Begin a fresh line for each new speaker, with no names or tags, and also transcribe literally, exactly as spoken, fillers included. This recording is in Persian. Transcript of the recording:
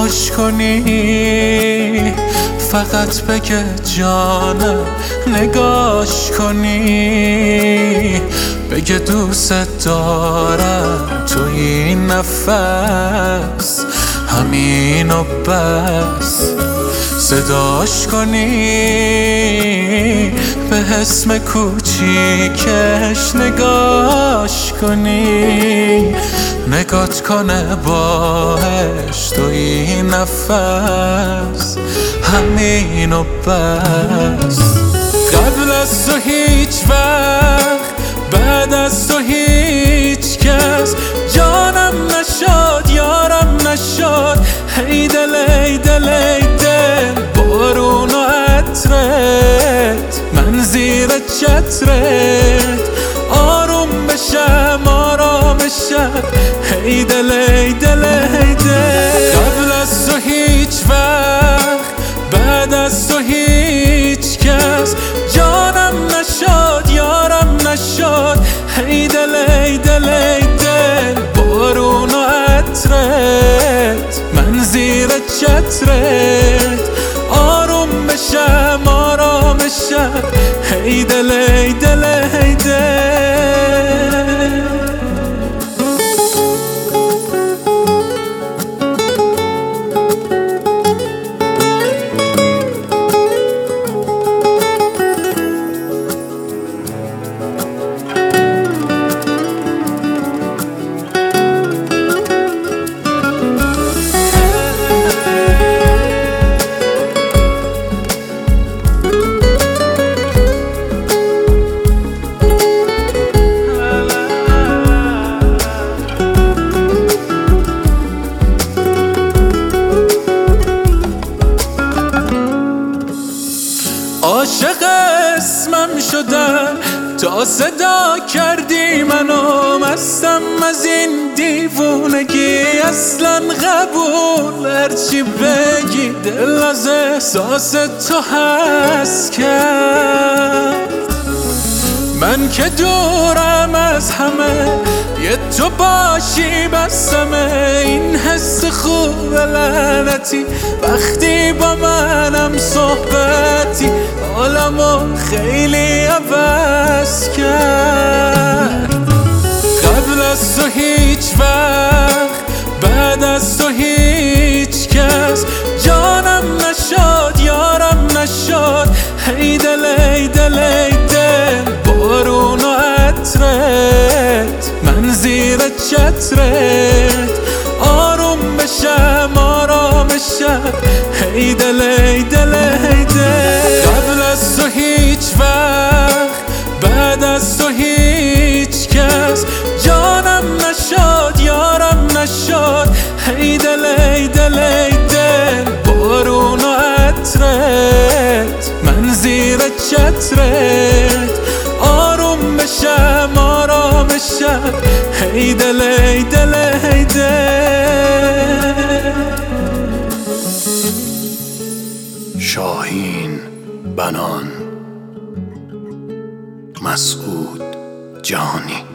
نگاش کنی، فقط بگه جانم نگاش کنی، بگه دوست دارم تو این نفس، همین و بس. صداش کنی، به اسم کوچیکش نگاش کنی، نگات کنه باش تو این نفس، همین و بس. قبل از تو هیچ وقت، بعد از تو هیچ کس جانم نشد یارم نشد. هی دل ای دل ای دل، بارون و عطرت، من زیر چترت آروم بشم آرامشم. هی دل ای دل ای دل. قبل از تو هیچ وقت، بعد از تو هیچ کس جانم نشد یارم نشد. هی دل ای دل ای دل، بارون و عطرت، من زیر چترت آروم بشم آرامشم. هی دل ای دل ای دل. عاشق اسمم شدم تا صدا کردی منو، مستم از این دیوونگی اصلا قبول. هرچی بگی دل از احساس تو هست کرد. من که دورم از همه، یه تو باشی بسمه. این حس خوب لعنتی وقتی با منم صحبتی، حالمو خیلی عوض کرد. قبل از تو هیچ وقت، بعد از تو هیچ کس جانم نشد یارم نشد. هی دل ای دل ای دل، بارون و عطرت، من زیر چترت آروم بشم آرامشم. هی دل ای دل ای دل. قبل از تو هیچ وقت، بعد از تو هیچ کس جانم نشد یارم نشد. هی دل ای دل ای دل، بارون و عطرت، من زیر چترت آروم بشم آرامشم. هی دل ای دل ای دل.
شاهین بنان، مسعود جهانی.